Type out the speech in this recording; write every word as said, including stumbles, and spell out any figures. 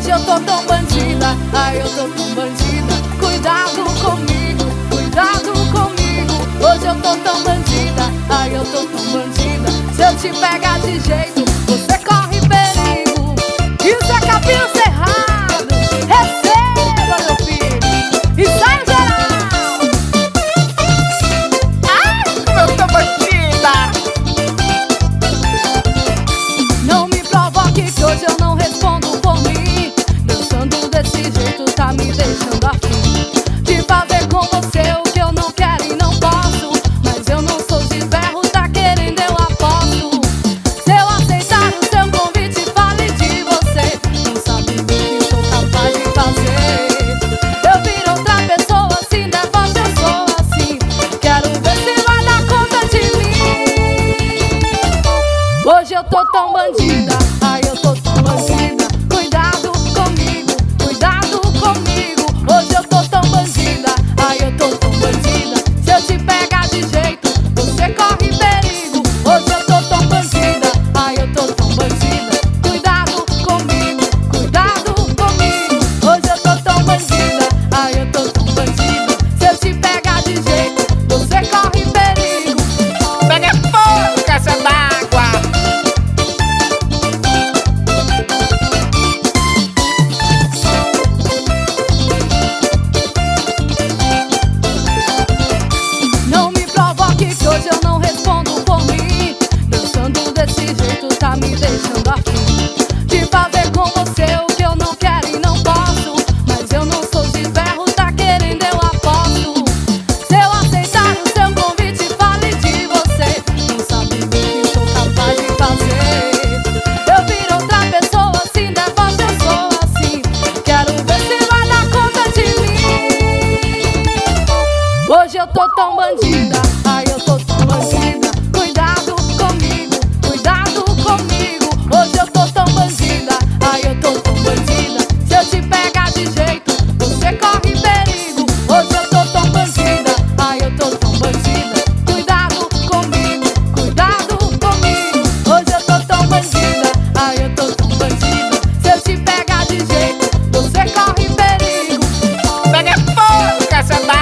Hoje eu tô tão bandida, ai eu tô tão bandida. Cuidado comigo, cuidado comigo. Hoje eu tô tão bandida, ai eu tô tão bandida. Se eu te pegar de jeito, você corre perigo. Isso é capim cerrado, receba meu filho e sai geral. Ai, como eu tô bandida. Não me provoque que hoje eu não respondo por mim. Dançando desse jeito tá me deixando afim de fazer com você o que eu não quero e não posso. Mas eu não sou de ferro, tá querendo, eu aposto. Se eu aceitar o seu convite, fale de você. Não sabe o que sou capaz de fazer. Eu viro outra pessoa, assim, deboche, eu sou assim. Quero ver se vai dar conta de mim. Hoje eu tô tão bandida, ai eu tô tão bandida. Cuidado comigo, cuidado comigo. Hoje eu tô tão bandida, ai eu tô tão bandida. Se eu te pegar de jeito, você corre perigo. Hoje eu tô tão bandida, ai eu tô tão bandida. Cuidado comigo, cuidado comigo. Hoje eu tô tão bandida, ai eu tô tão bandida. Se eu te pegar de jeito, você corre perigo. Pega fogo, caixa d'água. Não me provoque que hoje eu não respondo por mim. Dançando desse jeito tá me deixando afim de fazer com você o que eu não quero e não posso. Mas eu não sou de ferro, tá querendo, eu aposto. Se eu aceitar o seu convite, fale de você. Não sabe o que sou capaz de fazer. Eu viro outra pessoa, assim, deboche, eu sou assim. Quero ver se vai dar conta de mim. Hoje eu tô tão bandida, ai eu tô tão bandida. Cuidado comigo, cuidado comigo. Hoje eu tô tão bandida, ai eu tô tão bandida. Se eu te pegar de jeito, você corre perigo. Hoje eu tô tão bandida, ai eu tô tão bandida. Cuidado comigo, cuidado comigo. Hoje eu tô tão bandida, ai eu tô tão bandida. Se eu te pegar de jeito, você corre perigo. Pega fogo, caixa d'água.